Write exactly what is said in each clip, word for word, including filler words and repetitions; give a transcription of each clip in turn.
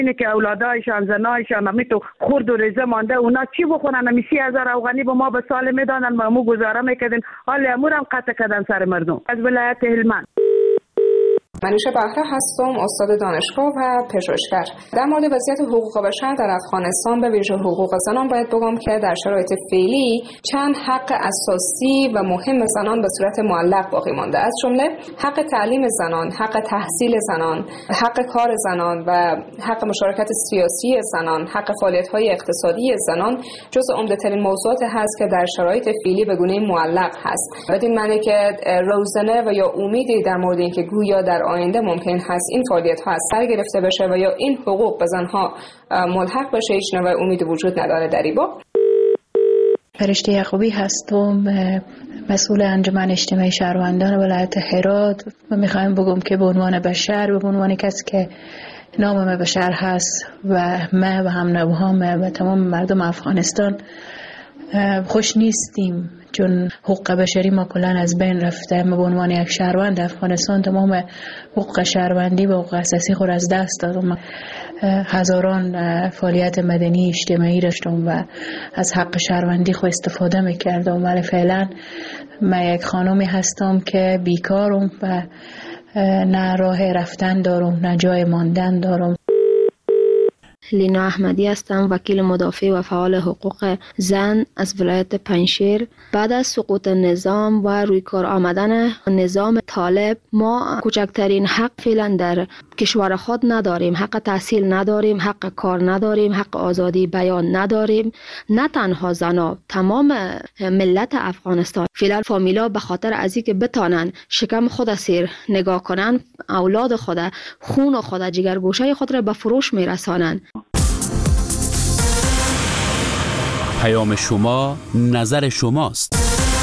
اینه که اولادایشان زنایشان همی تو خورد و ریزه مانده، اونا چی بخونن؟ همی سی هزار افغانی به ما به سال میدادن، ما مو گزاره میکردیم، حال امورم قطع کردن سر مردم. از ولایت هلمند. منوشه بهره هستم، استاد دانشگاه و پژوهشگر. در مورد وضعیت حقوق بشر در افغانستان به ویژه حقوق زنان باید بگم که در شرایط فعلی چند حق اساسی و مهم زنان به صورت معلق باقی مانده، از جمله حق تعلیم زنان، حق تحصیل زنان، حق کار زنان و حق مشارکت سیاسی زنان، حق فعالیت‌های اقتصادی زنان جزو عمده‌ترین موضوعات هست که در شرایط فعلی به گونه معلق هست. بدین معنی که روزنه و یا امیدی در مورد اینکه گویا در آینده ممکن هست این فعالیت ها از سر گرفته بشه و یا این حقوق به زنها ملحق بشه هیچ نوع امیدی وجود نداره در این باب. فرشته یعقوبی هستم، مسئول انجمن اجتماعی شهروندان ولایت هرات و میخوایم بگم که به عنوان بشر و به عنوان کسی که نام بشر هست و ما و هم نوهام و تمام مردم افغانستان خوش نیستیم، چون حقوق بشری ما کلان از بین رفته. ما به عنوان یک شهروند افغانستان تمام حقوق شهروندی و حقوق اساسی خود از دست دادم. هزاران فعالیت مدنی اجتماعی داشتم و از حق شهروندی خود استفاده میکردم، ولی فعلا من یک خانمی هستم که بیکارم و نه راه رفتن دارم نه جای ماندن دارم. لینا احمدی هستم، وکیل مدافع و فعال حقوق زن از ولایت پنجشیر. بعد از سقوط نظام و روی کار آمدن نظام طالب ما کوچکترین حق فعلا در کشور خود نداریم. حق تحصیل نداریم، حق کار نداریم، حق آزادی بیان نداریم. نه تنها زنا، تمام ملت افغانستان فعلا فامیلا به خاطر از اینکه بتانن شکم خود سیر نگاه کنن، اولاد خود، خون خود، جگرگوشه خود را به فروش میرسانن. پیام شما نظر شماست.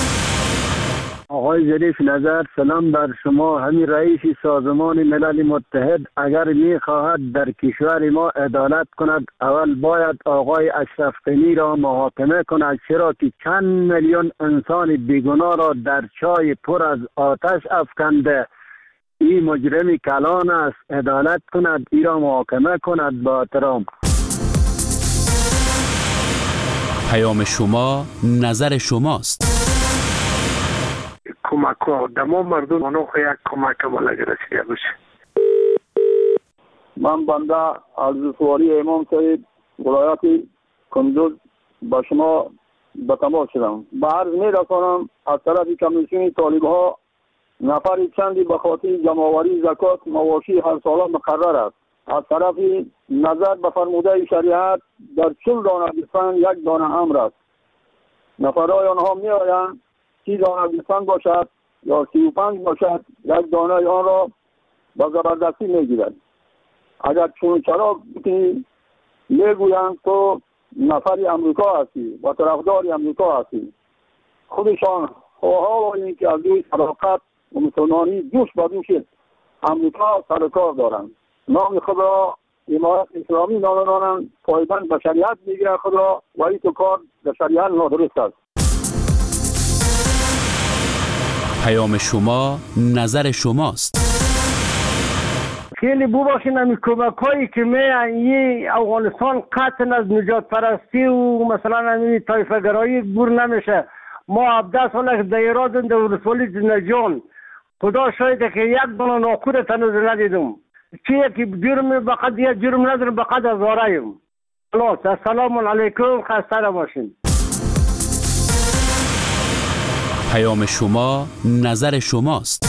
آقای ظریف نظر، سلام بر شما. همین رئیس سازمان ملل متحد اگر می خواهد در کشور ما عدالت کند، اول باید آقای اشرف غنی را محاکمه کند، چرا که چند میلیون انسان بیگناه را در چای پر از آتش افکنده. این مجرم کلان است، عدالت کند، ای را محاکمه کند با احترام. پیام شما نظر شماست. کمک ها دما مردم منو یک کمک بلگ رسیده باشه. من بنده عرضسواری امام صاحب ولایت کندوز با شما به تماس شدم. به عرض می رسانم از طرف کمیسیون طالب ها نفر چندی به خاطر جمع‌آوری زکات مواشی هر ساله مقرر است. از طرف نظر به فرموده شریعت در چل دانه گوسفند یک دانه امر است. نفرهای آنها می آیند سی دانه گوسفند باشد یا سی و پنج باشد، یک دانه آن را به زبردستی می گیرد. اگر چون چرا می گویند تو نفری امریکا هستی و طرفدار امریکا هستی. خودشان خواه این که از دوی صداقت و مسلمانی دوش با دوش امریکا سرکار دارند. نام خود را حمایت اسلامی نامانند، پایبند به شریعت میگیرند خود را و این تو کار به شریعت نادرست است. پیام شما نظر شماست. خیلی ببخشید این کمک هایی که می افغانستان قطعا از نجات پرستی و مثلا این طایفه گرایی بور نمیشه. ما هفده ساله در ایران در ولسوالی زنجان خدا شاید که یک دانه ناخور تنوز ندیدم. چیه که جرم بقد یا جرم ندارم بقد از ورایم. خلاص السلام علیکم، خسته باشین. پیام شما نظر شماست.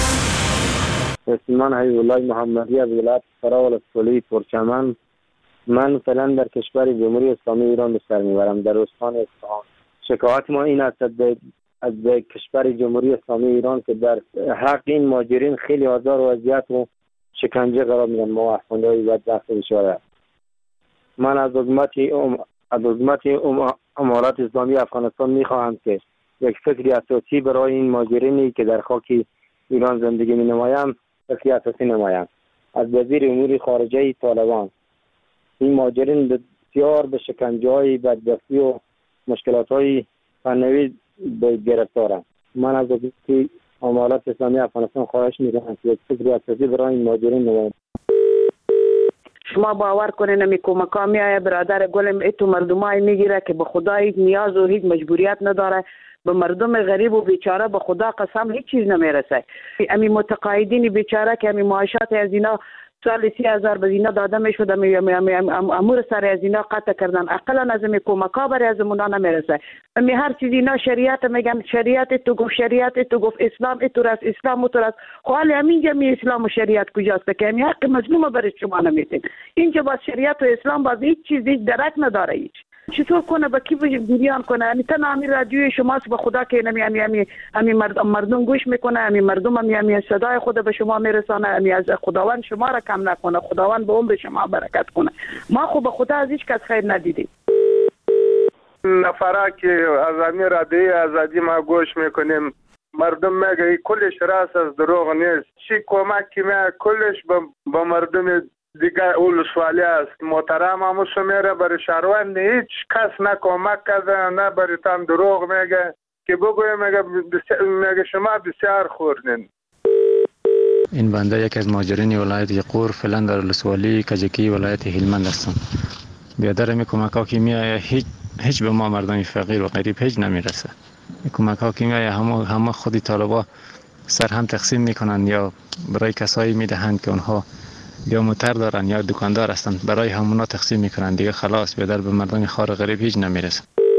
من حبیب الله محمدی از ولایت فرا ولسوالی ترکمن. من فعلا در کشور جمهوری اسلامی ایران به سر میبرم، در استان اصفهان. شکایت ما این است از کشور جمهوری اسلامی ایران که در حق این مهاجرین خیلی آزار و اذیت و شکنجه قرار میدن. ما افغان‌های بدبخت بیچاره. من از حکومت از حکومت امارات اسلامی افغانستان میخواهم که یک فکری اساسی برای این مهاجرینی که در خاک ایران زندگی مینمایند فکری اساسی نمایند. از وزیر امور خارجه طالبان این مهاجرین بسیار به شکنجه‌های بدبختی و مشکلات‌های فنی گرفتارند. من از حکومت امارات اسلامی افغانستان خواهش می‌کنم که یک فکری اساسی برای این مهاجرین نمایند. شما باور کنین می کمکا میایه برادر گلم ایتو مردمای میگیره که به خدا هیچ نیاز و هیچ مجبوریت نداره، به مردم غریب و بیچاره به خدا قسم هیچ چیز نمیرسه. امی متقاعدین بیچاره که امی معاشات از اینا سال سی هزار به اینا داده میشد، امی امور سر از اینا قطع کردن، اقلا از امی کمکا برای از اونا نمیرسه. امی هر چیزی اینا شریعت میگن، شریعت تو گفت، شریعت تو گفت، اسلام تو راست، اسلام تو راست. خالی همینجا می اسلام و شریعت کجاست که امی حق مظلوم برای شما نمیتین. اینجا با شریعت و اسلام با هیچ چیز هیچ درک نداره هیچ. چطور کنه با کی بیان کنه؟ یعنی تنها همین رادیوی شماست به خدا که نمی امی امی امی مردم مردم گوش میکنه، امی مردم امی امی صدای خود به شما میرسانه، امی از خداوند شما را کم نکنه، خداوند به عمر شما برکت کنه. ما خو به خدا از هیچ کس خیر ندیدیم. نفره که از همین رادیوی آزادی ما گوش میکنیم، مردم میگه کلش راست از دروغ نیست، چی کمک که میگه کلش به مردم دیگه اول سوالی است. محترم همو سمیره برای شهروند هیچ کس نه کمک کرده نه برای تان دروغ میگه که بگوی میگه میگه شما بسیار خوردین. این بنده یک از مهاجرین ولایت یقور فعلا در ولسوالی کجکی ولایت هلمند هستم. بیادر می کمک ها که میایه هیچ هیچ به ما مردم فقیر و غریب هیچ نمیرسه. کمک ها که میایه همه همه خودی طالبا سر هم تقسیم میکنن یا برای کسایی میدهند که اونها یا موتر دارن یا دکاندار هستن، برای همونا تقسیم میکنن دیگه. خلاص بیادر به مردم خار غریب هیچ نمیرسه.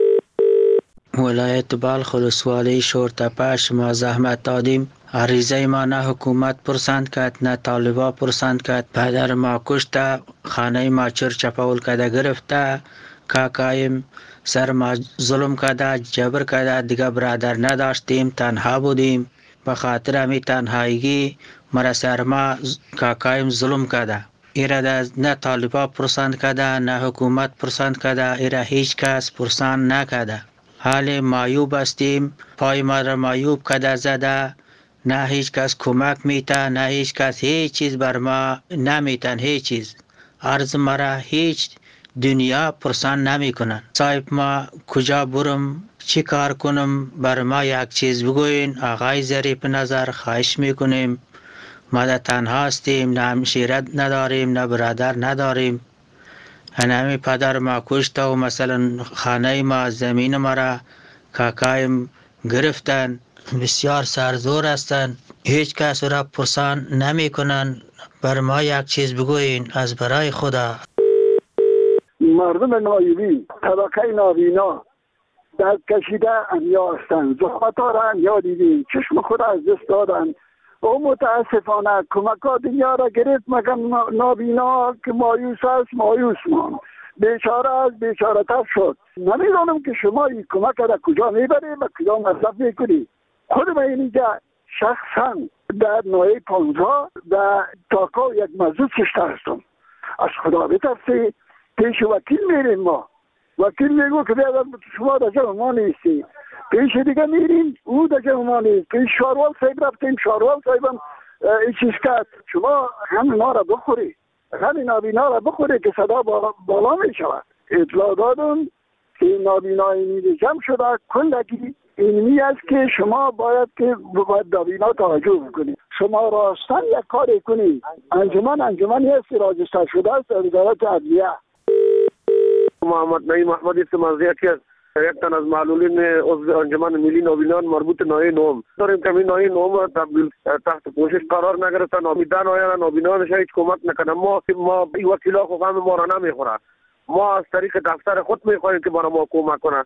ولایت بلخ ولسوالی شورتپه شما زحمت دادیم، عریضه ما نه حکومت پرسند کرد نه طالبا پرسند کرد. پدر ما کشته، خانه ما چر چپاول کده گرفته، کاکایم سر ما ظلم کده، جبر کده، دیگه برادر نداشتیم، تنها بودیم. به خاطر همی تنهایگی مرا سر ما کاکایم ظلم کده. ایره نه طالبا پرسند کده نه حکومت پرسند کده، ایره هیچ کس پرسند نکده. حال مایوب استیم، پای ما را مایوب کده زده، نه هیچ کس کمک میته، نه هیچ کس هیچ چیز بر ما نمیتن، هیچ چیز. عرض مرا هیچ دنیا پرسان نمی کنن. صاحب ما کجا برم، چی کار کنم، بر ما یک چیز بگوین. آقای ظریف نظر خواهش میکنیم، ما در تنها هستیم، نه همشیرت نداریم نه برادر نداریم. هنمی پدر ما کشته و مثلا خانه ما زمین ما را کاکایم گرفتن، بسیار سرزور هستند، هیچ کس را پرسان نمی کنن. بر ما یک چیز بگوین از برای خدا. مردم نایبی طبقه نابینا در کشیده انیا هستند، زحمت ها را انیا دیدیم، چشم خود از دست دادن و متاسفانه کمک ها دنیا را گرفت، مگر نابینا که مایوس است مایوس مان، بیچاره از بیچاره تر شد. نمیدانم که شما این کمک را کجا میبرید و کجا مصرف میکنید. خود من اینجا شخصا در نوعی پانزا در تاکا یک مزود کشته هستم. از خدا بترسی پیش وکیل میریم، ما وکیل میگو که بیادر شما در جمع ما نیستی، پیش دیگه میریم او در جمع ما نیست، پیش شاروال صاحب رفتیم، شاروال صاحبم این چیز کرد، شما همین ما را بخوری، همین نابینا را بخوری که صدا بالا می شود. اطلاع دادم که این نابینای میده جمع شده کلگی اینمی است که شما باید که باید نابینا توجه بکنید. شما راستن یک کاری کنید. انجمن انجمنی است راجستر شده است در وزارت عدلیه. محمد نعیم محمدی سمازی که یک تن از معلولین عضو انجمن ملی نابینان مربوط نوعی نوم داریم که این نوعی نوم تبدیل تحت پوشش قرار نگرفته، نامیدان آیا نابینانش هیچ کمک نکنه. ما ما این وکیلا خو غم ما را نمیخوره، ما از طریق دفتر خود میخواهیم که برای ما کمک کنه.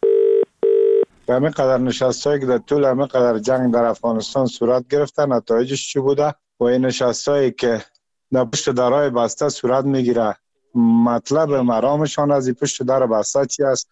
همه قدر نشستایی که در طول همه قدر جنگ در افغانستان صورت گرفته، نتایجش چی بوده و این نشستایی که در پشت درهای بسته صورت میگیره، مطلب مرامشان از این پشت در بسته چی است؟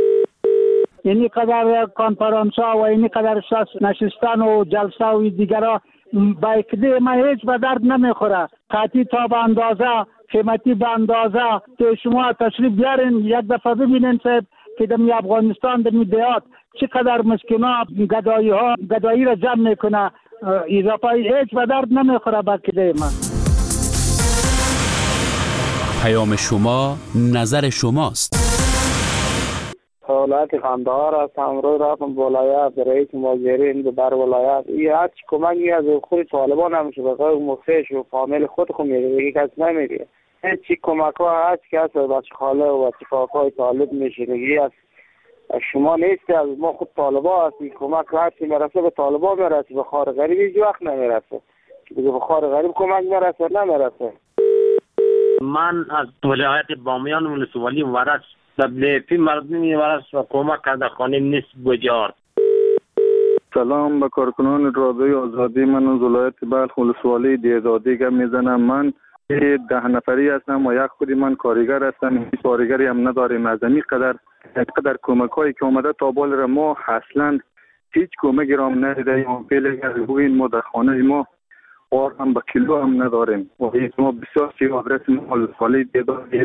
اینی قدر کانفرانس ها و اینی قدر نشستن و جلسه و دیگرها با اکده ما هیچ به درد نمیخوره. قطعی تا به اندازه، قیمتی به اندازه که شما تشریف بیارین یک دفعه ببینین صاحب که در افغانستان در دیات چقدر مسکینا گدایی ها گدایی را جمع میکنه، اضافه هیچ به درد نمیخوره با اکده ما. پیام شما نظر شماست. ولایت قندهار هستم. روی رفتم ولایت رئیس مهاجرین در ولایت این هر چی کمکی از خود طالبان نمیشه، بخاطر مخیش و فامیل خود خود میگه، دیگه کس نمیگه. هیچی کمک ها هست که از بچه خاله و بچه کاکای طالب میشنگی از شما نیستی، از ما خود طالبا هستی. کمک هرچی میرسه به طالبا میرسه، به خار غریب هیچ وقت نمیرسه. به خار غریب کمک میرسه نمیرسه. من از ولایت بامیان ولسوالی ورش دبلیپی مردمی ورش و کمک کرده خانه نیست بجار. سلام به کارکنان رادیوی آزادی. من از ولایت بلخ ولسوالی دیزادی گپ میزنم. من ده نفری هستم و یک خودی من کارگر هستم. هیچ کارگری هم نداریم. از این قدر قدر کمک هایی که اومده تا بال را ما اصلا هیچ کمکی را هم ندیدیم. فعلا از بوین ما در خانه ما آر هم به کیلو هم نداریم و هیچ ما بسیار سی آدرس ما ولسوالی دیزادی.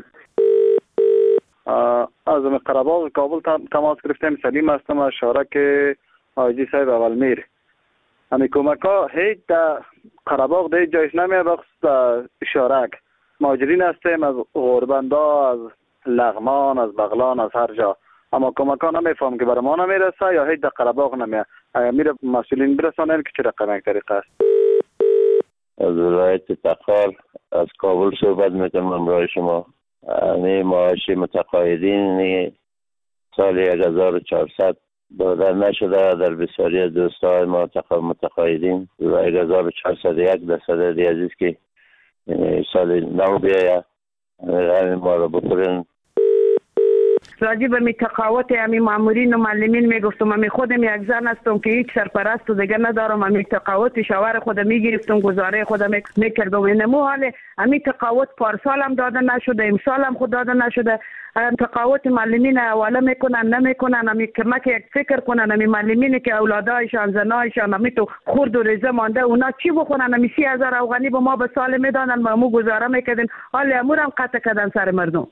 از قره‌باغ کابل تماس گرفتم. سلیم هستم از شارک حاجی صاحب اول میر. همین کمک ها هیچ در قره‌باغ در جایش نمیه، بخصوص شارک مهاجرین هستیم از غربندا، از لغمان، از بغلان، از هر جا. اما کمک ها نمیفهم که برای ما نمیرسه یا هیچ در قره‌باغ نمیه. میره مسئولین برسانن که چه رقم یک طریقه است. از ولایت تخار از کابل صحبت میکنم امروز شما. یعنی معاش متقاعدین سال یک هزار و چهارصد داده نشده در بسیاری از دوستای ما متقاعدین و یک هزار و چهارصد و یک درصد عزیز که سال نو بیاید همین ما رو بکنن. راجع به تقاوت امی مامورین و معلمین میگفتم. امی خودم یک زن هستم که هیچ سرپرست و دیگه ندارم. امی تقاوت شوهر خودم میگرفتم، گزاره خودم میکردم. اینمو حال امی تقاوت پارسال هم داده نشده، امسال هم خود داده نشده. تقاوت معلمین حواله میکنن نمیکنن. امی کمک یک فکر کنن. امی معلمینی که اولادایشان زنایشان امی تو خورد و ریزه مانده اونا چی بخونن؟ امی سی هزار افغانی به ما به سال میدادن، ما مو گزاره میکردیم. حال امور هم قطع کردن سر مردم.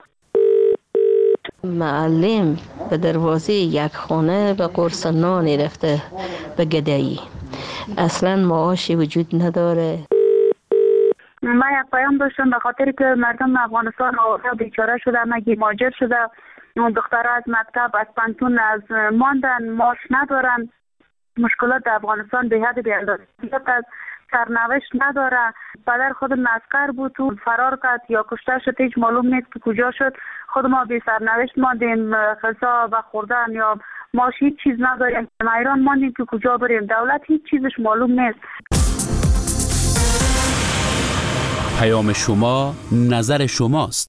معلم به دروازه یک خانه به قرص نانی رفته به گدایی، اصلا معاشی وجود نداره. من یک پیام داشتم به خاطر که مردم افغانستان بیچاره شده، مگی مهاجر شده. اون دخترها از مکتب از پانتون از ماندن، معاش ندارن. مشکلات در افغانستان به حد بی‌اندازه است. سرنوشت نداره. پدر خود مسکر بود تو فرار کرد یا کشته شد، هیچ معلوم نیست که کجا شد. خود ما بی سرنوشت ماندیم، غذا و خوردن یا ماش هیچ چیز نداریم. ما ایران ماندیم که کجا بریم. دولت هیچ چیزش معلوم نیست. پیام شما نظر شماست.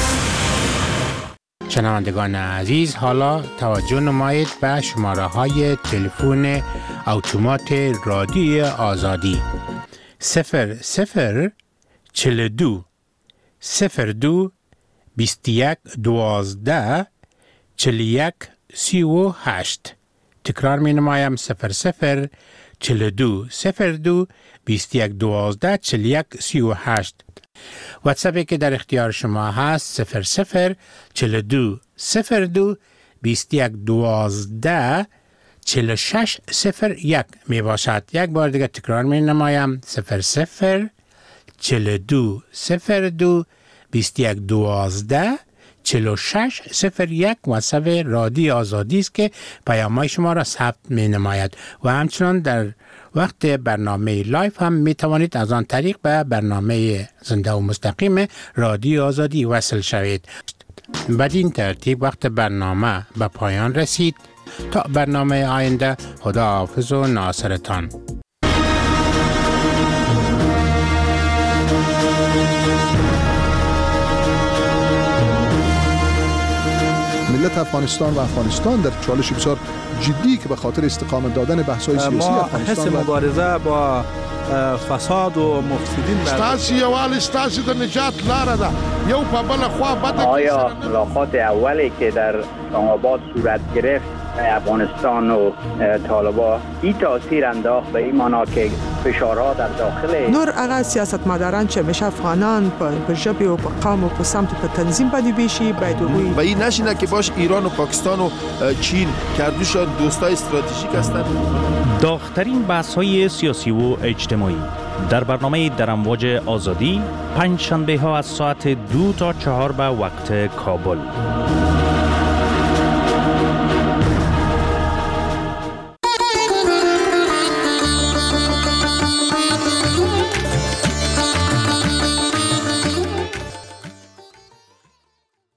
شنوندگان عزیز، حالا توجه نمایید به شماره های تلفن اتومات رادیوی آزادی صفر صفر چهل و دو صفر دو بیست و یک دوازده چهل و یک سی و هشت. تکرار می نمایم صفر صفر چهل و دو صفر دو بیست و یک دوازده چهل و یک سی و هشت. واتساپی که در اختیار شما هست صفر صفر چهل و دو صفر دو بیست و یک دوازده چهل و شش صفر یک می باشد. یک بار دیگه تکرار می نمایم صفر صفر چهل و دو صفر دو بیست و یک دوازده چهل و شش صفر یک واتساپ رادیو آزادی است که پیام‌های شما را ثبت می نماید و همچنان در وقت برنامه لایف هم می توانید از آن طریق به برنامه زنده و مستقیم رادیو آزادی وصل شوید. بدین ترتیب وقت برنامه به پایان رسید. تا برنامه آینده، خدا حافظ و ناصرتان. ملت افغانستان و افغانستان در چالش بسیار جدی که به خاطر استقامت دادن بحث‌های سیاسی افغانستان ما حس مبارزه با فساد و مفسدین ستاسي یوال ستاسي د نجات لاره ده. یو په بل خوا بد. آیا ملاقات اولی که در اسلام آباد صورت گرفت افغانستان و طالبان این تاثیر انداخت به این معنا که فشارها در داخل نور هغه سیاستمداران چې همیشه افغانان په ژبه او په قوم او په سمت په تنظیم باندې بیشي باید وي و این نشینه که باش ایران و پاکستان و چین کردوشان دوستای استراتژیک هستند. داغ‌ترین بحث‌های سیاسی و اجتماعی در برنامه در امواج آزادی پنج شنبه ها از ساعت دو تا چهار به وقت کابل.